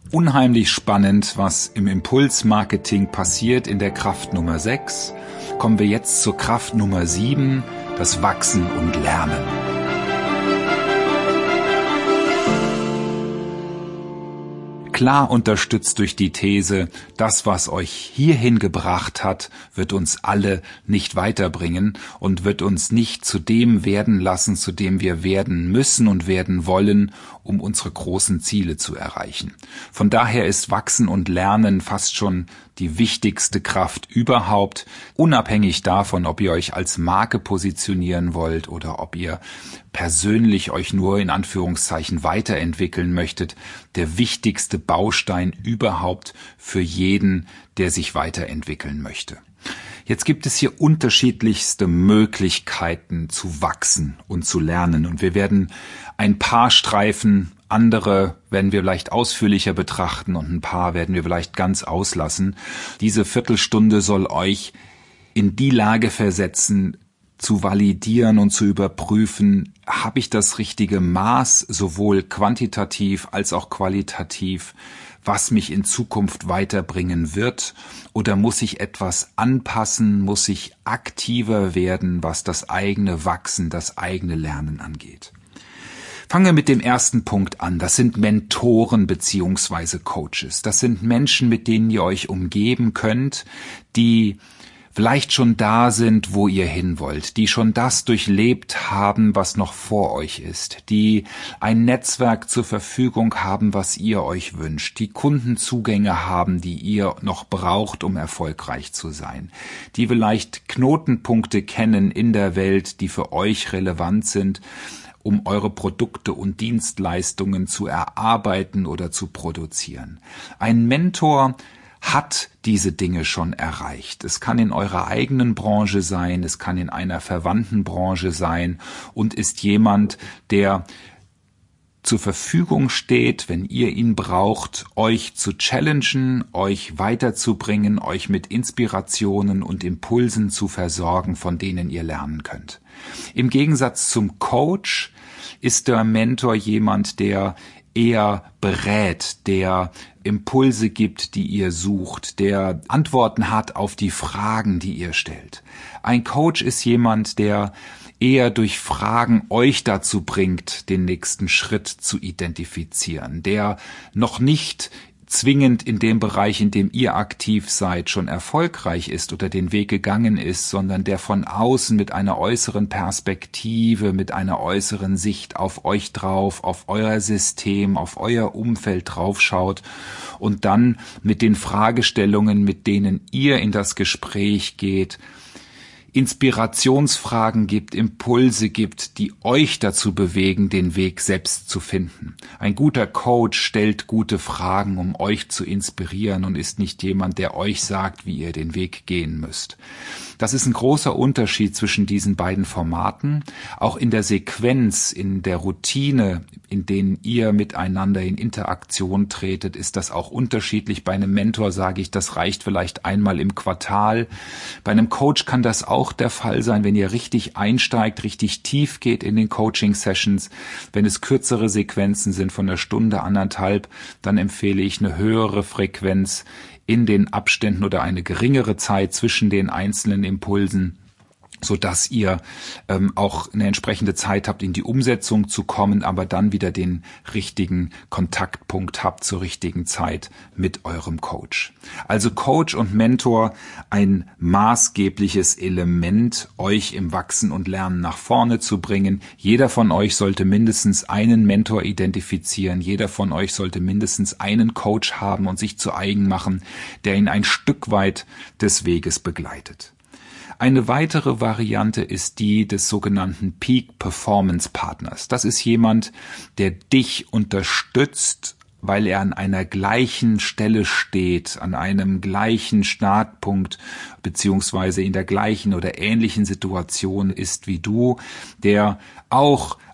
Unheimlich spannend, was im Impulsmarketing passiert in der Kraft Nummer 6. Kommen wir jetzt zur Kraft Nummer 7, das Wachsen und Lernen. Klar unterstützt durch die These, das, was euch hierhin gebracht hat, wird uns alle nicht weiterbringen und wird uns nicht zu dem werden lassen, zu dem wir werden müssen und werden wollen, um unsere großen Ziele zu erreichen. Von daher ist Wachsen und Lernen fast schon die wichtigste Kraft überhaupt, unabhängig davon, ob ihr euch als Marke positionieren wollt oder ob ihr persönlich euch nur in Anführungszeichen weiterentwickeln möchtet, der wichtigste Baustein überhaupt für jeden, der sich weiterentwickeln möchte. Jetzt gibt es hier unterschiedlichste Möglichkeiten zu wachsen und zu lernen und wir werden ein paar streifen, andere werden wir vielleicht ausführlicher betrachten und ein paar werden wir vielleicht ganz auslassen. Diese Viertelstunde soll euch in die Lage versetzen, zu validieren und zu überprüfen, habe ich das richtige Maß, sowohl quantitativ als auch qualitativ, was mich in Zukunft weiterbringen wird, oder muss ich etwas anpassen, muss ich aktiver werden, was das eigene Wachsen, das eigene Lernen angeht. Fangen wir mit dem ersten Punkt an. Das sind Mentoren bzw. Coaches. Das sind Menschen, mit denen ihr euch umgeben könnt, die vielleicht schon da sind, wo ihr hin wollt, die schon das durchlebt haben, was noch vor euch ist, die ein Netzwerk zur Verfügung haben, was ihr euch wünscht, die Kundenzugänge haben, die ihr noch braucht, um erfolgreich zu sein, die vielleicht Knotenpunkte kennen in der Welt, die für euch relevant sind, um eure Produkte und Dienstleistungen zu erarbeiten oder zu produzieren. Ein Mentor hat diese Dinge schon erreicht. Es kann in eurer eigenen Branche sein, es kann in einer verwandten Branche sein und ist jemand, der zur Verfügung steht, wenn ihr ihn braucht, euch zu challengen, euch weiterzubringen, euch mit Inspirationen und Impulsen zu versorgen, von denen ihr lernen könnt. Im Gegensatz zum Coach ist der Mentor jemand, der eher berät, der Impulse gibt, die ihr sucht, der Antworten hat auf die Fragen, die ihr stellt. Ein Coach ist jemand, der eher durch Fragen euch dazu bringt, den nächsten Schritt zu identifizieren, der noch nicht zwingend in dem Bereich, in dem ihr aktiv seid, schon erfolgreich ist oder den Weg gegangen ist, sondern der von außen mit einer äußeren Perspektive, mit einer äußeren Sicht auf euch drauf, auf euer System, auf euer Umfeld draufschaut und dann mit den Fragestellungen, mit denen ihr in das Gespräch geht, Inspirationsfragen gibt, Impulse gibt, die euch dazu bewegen, den Weg selbst zu finden. Ein guter Coach stellt gute Fragen, um euch zu inspirieren und ist nicht jemand, der euch sagt, wie ihr den Weg gehen müsst. Das ist ein großer Unterschied zwischen diesen beiden Formaten. Auch in der Sequenz, in der Routine, in denen ihr miteinander in Interaktion tretet, ist das auch unterschiedlich. Bei einem Mentor sage ich, das reicht vielleicht einmal im Quartal. Bei einem Coach kann das auch der Fall sein, wenn ihr richtig einsteigt, richtig tief geht in den Coaching-Sessions. Wenn es kürzere Sequenzen sind von einer Stunde, anderthalb, dann empfehle ich eine höhere Frequenz in den Abständen oder eine geringere Zeit zwischen den einzelnen Impulsen, so dass ihr auch eine entsprechende Zeit habt, in die Umsetzung zu kommen, aber dann wieder den richtigen Kontaktpunkt habt zur richtigen Zeit mit eurem Coach. Also Coach und Mentor, ein maßgebliches Element, euch im Wachsen und Lernen nach vorne zu bringen. Jeder von euch sollte mindestens einen Mentor identifizieren. Jeder von euch sollte mindestens einen Coach haben und sich zu eigen machen, der ihn ein Stück weit des Weges begleitet. Eine weitere Variante ist die des sogenannten Peak Performance Partners. Das ist jemand, der dich unterstützt, weil er an einer gleichen Stelle steht, an einem gleichen Startpunkt beziehungsweise in der gleichen oder ähnlichen Situation ist wie du, der auch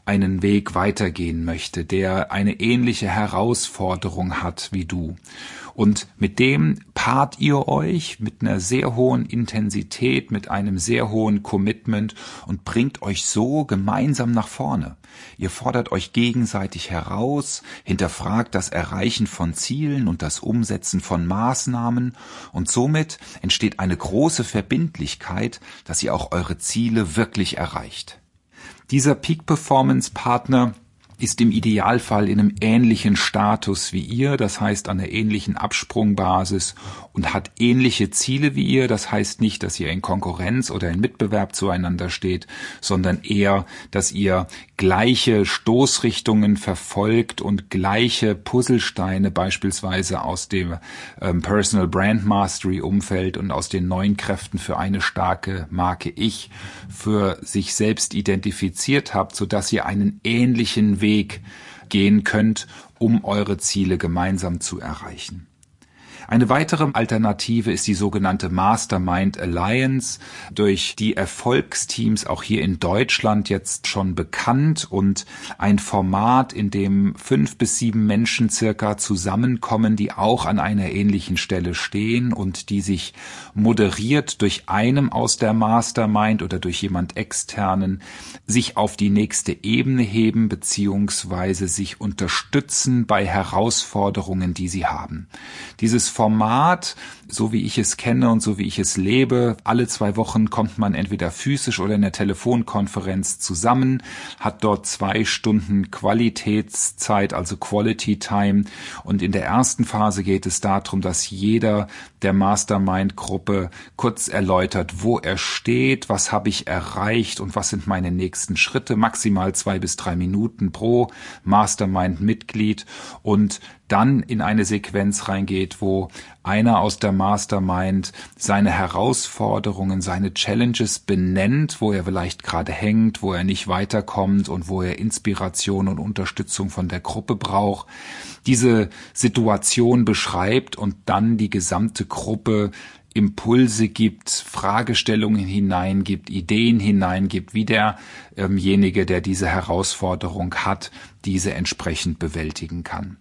einen Weg weitergehen möchte, der eine ähnliche Herausforderung hat wie du. Und mit dem paart ihr euch mit einer sehr hohen Intensität, mit einem sehr hohen Commitment und bringt euch so gemeinsam nach vorne. Ihr fordert euch gegenseitig heraus, hinterfragt das Erreichen von Zielen und das Umsetzen von Maßnahmen und somit entsteht eine große Verbindlichkeit, dass ihr auch eure Ziele wirklich erreicht. Dieser Peak-Performance-Partner ist im Idealfall in einem ähnlichen Status wie ihr, das heißt an einer ähnlichen Absprungbasis und hat ähnliche Ziele wie ihr. Das heißt nicht, dass ihr in Konkurrenz oder in Mitbewerb zueinander steht, sondern eher, dass ihr gleiche Stoßrichtungen verfolgt und gleiche Puzzlesteine beispielsweise aus dem Personal Brand Mastery Umfeld und aus den neuen Kräften für eine starke Marke Ich für sich selbst identifiziert habt, sodass ihr einen ähnlichen Weg gehen könnt, um eure Ziele gemeinsam zu erreichen. Eine weitere Alternative ist die sogenannte Mastermind Alliance, durch die Erfolgsteams auch hier in Deutschland jetzt schon bekannt und ein Format, in dem 5 bis 7 Menschen circa zusammenkommen, die auch an einer ähnlichen Stelle stehen und die sich moderiert durch einem aus der Mastermind oder durch jemand externen sich auf die nächste Ebene heben beziehungsweise sich unterstützen bei Herausforderungen, die sie haben. Dieses Format, so wie ich es kenne und so wie ich es lebe, alle 2 Wochen kommt man entweder physisch oder in der Telefonkonferenz zusammen, hat dort 2 Stunden Qualitätszeit, also Quality Time. Und in der ersten Phase geht es darum, dass jeder der Mastermind-Gruppe kurz erläutert, wo er steht, was habe ich erreicht und was sind meine nächsten Schritte, maximal 2 bis 3 Minuten pro Mastermind-Mitglied und dann in eine Sequenz reingeht, wo einer aus der Mastermind seine Herausforderungen, seine Challenges benennt, wo er vielleicht gerade hängt, wo er nicht weiterkommt und wo er Inspiration und Unterstützung von der Gruppe braucht, diese Situation beschreibt und dann die gesamte Gruppe Impulse gibt, Fragestellungen hineingibt, Ideen hineingibt, wie derjenige, der diese Herausforderung hat, diese entsprechend bewältigen kann.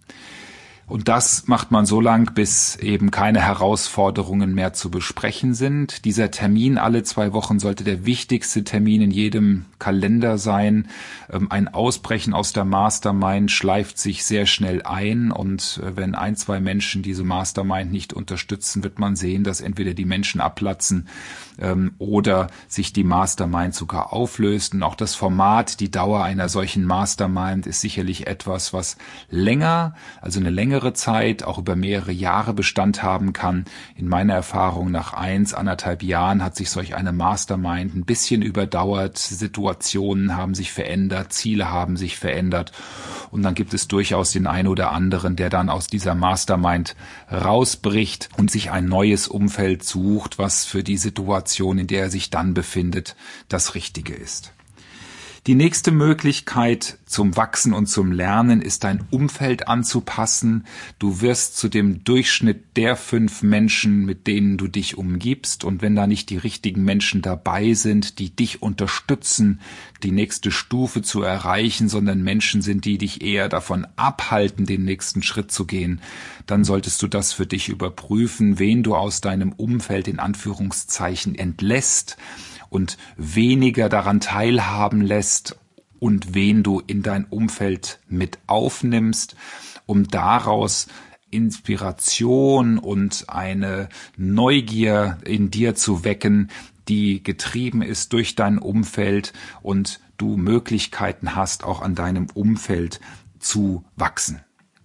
Und das macht man so lang, bis eben keine Herausforderungen mehr zu besprechen sind. Dieser Termin alle 2 Wochen sollte der wichtigste Termin in jedem Kalender sein. Ein Ausbrechen aus der Mastermind schleift sich sehr schnell ein und wenn 1, 2 Menschen diese Mastermind nicht unterstützen, wird man sehen, dass entweder die Menschen abplatzen oder sich die Mastermind sogar auflöst. Und auch das Format, die Dauer einer solchen Mastermind ist sicherlich etwas, was länger, also eine längere Zeit, auch über mehrere Jahre Bestand haben kann. In meiner Erfahrung nach 1,5 Jahren hat sich solch eine Mastermind ein bisschen überdauert, Situationen haben sich verändert, Ziele haben sich verändert und dann gibt es durchaus den einen oder anderen, der dann aus dieser Mastermind rausbricht und sich ein neues Umfeld sucht, was für die Situation, in der er sich dann befindet, das Richtige ist. Die nächste Möglichkeit zum Wachsen und zum Lernen ist dein Umfeld anzupassen. Du wirst zu dem Durchschnitt der 5 Menschen, mit denen du dich umgibst. Und wenn da nicht die richtigen Menschen dabei sind, die dich unterstützen, die nächste Stufe zu erreichen, sondern Menschen sind, die dich eher davon abhalten, den nächsten Schritt zu gehen, dann solltest du das für dich überprüfen, wen du aus deinem Umfeld in Anführungszeichen entlässt und weniger daran teilhaben lässt und wen du in dein Umfeld mit aufnimmst, um daraus Inspiration und eine Neugier in dir zu wecken, die getrieben ist durch dein Umfeld und du Möglichkeiten hast, auch an deinem Umfeld zu wachsen.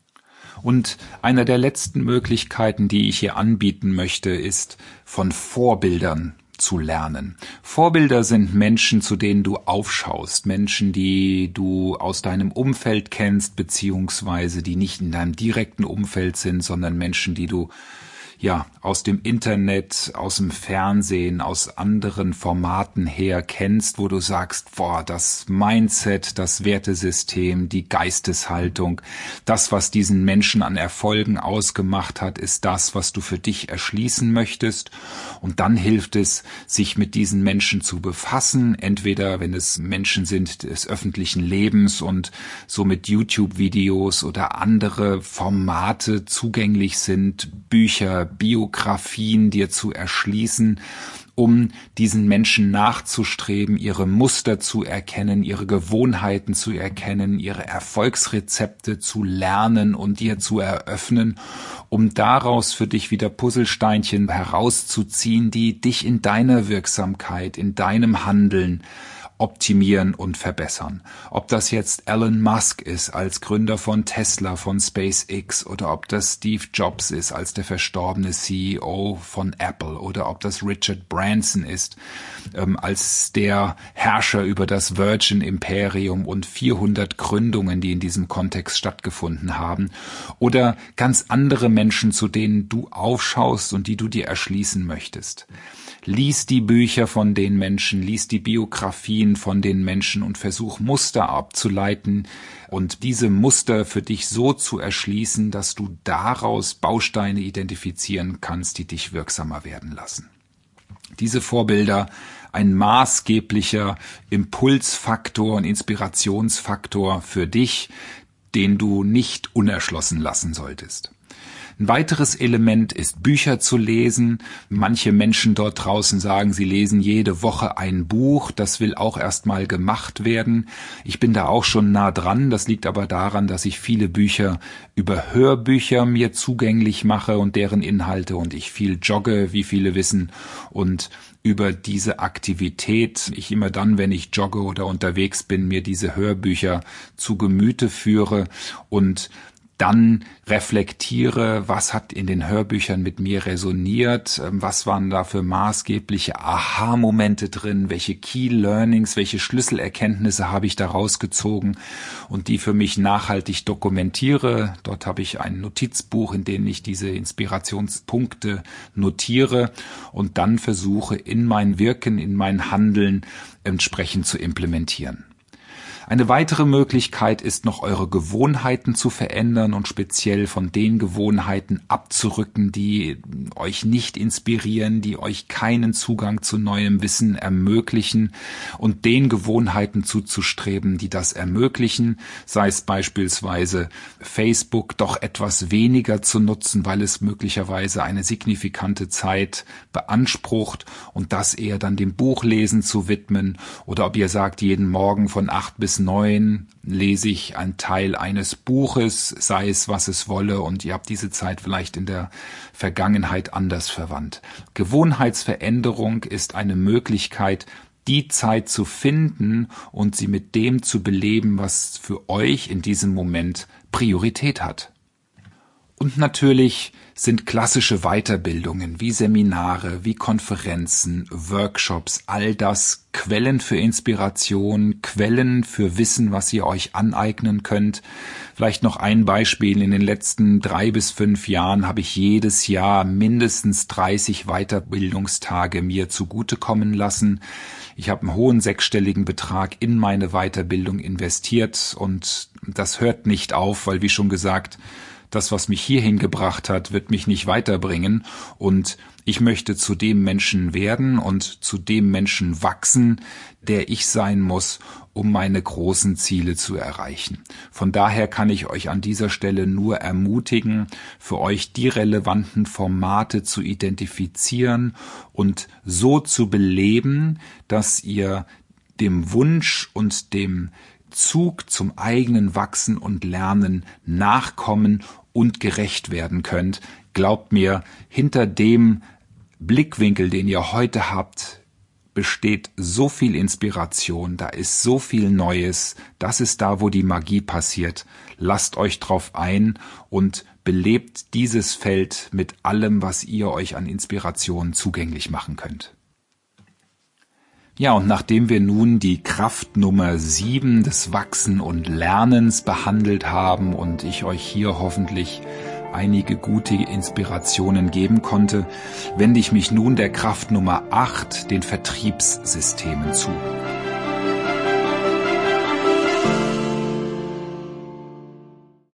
Und eine der letzten Möglichkeiten, die ich hier anbieten möchte, ist von Vorbildern zu lernen. Vorbilder sind Menschen, zu denen du aufschaust, Menschen, die du aus deinem Umfeld kennst, beziehungsweise die nicht in deinem direkten Umfeld sind, sondern Menschen, die du aus dem Internet, aus dem Fernsehen, aus anderen Formaten her kennst, wo du sagst, das Mindset, das Wertesystem, die Geisteshaltung, das, was diesen Menschen an Erfolgen ausgemacht hat, ist das, was du für dich erschließen möchtest. Und dann hilft es, sich mit diesen Menschen zu befassen, entweder wenn es Menschen sind des öffentlichen Lebens und so mit YouTube-Videos oder andere Formate zugänglich sind, Bücher, Biografien dir zu erschließen, um diesen Menschen nachzustreben, ihre Muster zu erkennen, ihre Gewohnheiten zu erkennen, ihre Erfolgsrezepte zu lernen und dir zu eröffnen, um daraus für dich wieder Puzzlesteinchen herauszuziehen, die dich in deiner Wirksamkeit, in deinem Handeln optimieren und verbessern. Ob das jetzt Elon Musk ist als Gründer von Tesla, von SpaceX, oder ob das Steve Jobs ist als der verstorbene CEO von Apple, oder ob das Richard Branson ist als der Herrscher über das Virgin Imperium und 400 Gründungen, die in diesem Kontext stattgefunden haben, oder ganz andere Menschen, zu denen du aufschaust und die du dir erschließen möchtest. Lies die Bücher von den Menschen, lies die Biografien von den Menschen und versuch Muster abzuleiten und diese Muster für dich so zu erschließen, dass du daraus Bausteine identifizieren kannst, die dich wirksamer werden lassen. Diese Vorbilder, ein maßgeblicher Impulsfaktor und Inspirationsfaktor für dich, den du nicht unerschlossen lassen solltest. Ein weiteres Element ist, Bücher zu lesen. Manche Menschen dort draußen sagen, sie lesen jede Woche ein Buch. Das will auch erstmal gemacht werden. Ich bin da auch schon nah dran. Das liegt aber daran, dass ich viele Bücher über Hörbücher mir zugänglich mache und deren Inhalte und ich viel jogge, wie viele wissen, und über diese Aktivität ich immer dann, wenn ich jogge oder unterwegs bin, mir diese Hörbücher zu Gemüte führe und dann reflektiere, was hat in den Hörbüchern mit mir resoniert, was waren da für maßgebliche Aha-Momente drin, welche Key Learnings, welche Schlüsselerkenntnisse habe ich da rausgezogen und die für mich nachhaltig dokumentiere. Dort habe ich ein Notizbuch, in dem ich diese Inspirationspunkte notiere und dann versuche, in mein Wirken, in mein Handeln entsprechend zu implementieren. Eine weitere Möglichkeit ist noch, eure Gewohnheiten zu verändern und speziell von den Gewohnheiten abzurücken, die euch nicht inspirieren, die euch keinen Zugang zu neuem Wissen ermöglichen und den Gewohnheiten zuzustreben, die das ermöglichen, sei es beispielsweise Facebook doch etwas weniger zu nutzen, weil es möglicherweise eine signifikante Zeit beansprucht und das eher dann dem Buchlesen zu widmen, oder ob ihr sagt, jeden Morgen von 8 bis 9 lese ich einen Teil eines Buches, sei es was es wolle, und ihr habt diese Zeit vielleicht in der Vergangenheit anders verwandt. Gewohnheitsveränderung ist eine Möglichkeit, die Zeit zu finden und sie mit dem zu beleben, was für euch in diesem Moment Priorität hat. Und natürlich sind klassische Weiterbildungen wie Seminare, wie Konferenzen, Workshops, all das Quellen für Inspiration, Quellen für Wissen, was ihr euch aneignen könnt. Vielleicht noch ein Beispiel. In den letzten 3 bis 5 Jahren habe ich jedes Jahr mindestens 30 Weiterbildungstage mir zugutekommen lassen. Ich habe einen hohen 6-stelligen Betrag in meine Weiterbildung investiert und das hört nicht auf, weil wie schon gesagt, das, was mich hierhin gebracht hat, wird mich nicht weiterbringen und ich möchte zu dem Menschen werden und zu dem Menschen wachsen, der ich sein muss, um meine großen Ziele zu erreichen. Von daher kann ich euch an dieser Stelle nur ermutigen, für euch die relevanten Formate zu identifizieren und so zu beleben, dass ihr dem Wunsch und dem Zug zum eigenen Wachsen und Lernen nachkommen und gerecht werden könnt. Glaubt mir, hinter dem Blickwinkel, den ihr heute habt, besteht so viel Inspiration, da ist so viel Neues, das ist da, wo die Magie passiert. Lasst euch drauf ein und belebt dieses Feld mit allem, was ihr euch an Inspiration zugänglich machen könnt. Ja, und nachdem wir nun die Kraft Nummer 7 des Wachsen und Lernens behandelt haben und ich euch hier hoffentlich einige gute Inspirationen geben konnte, wende ich mich nun der Kraft Nummer 8, den Vertriebssystemen zu.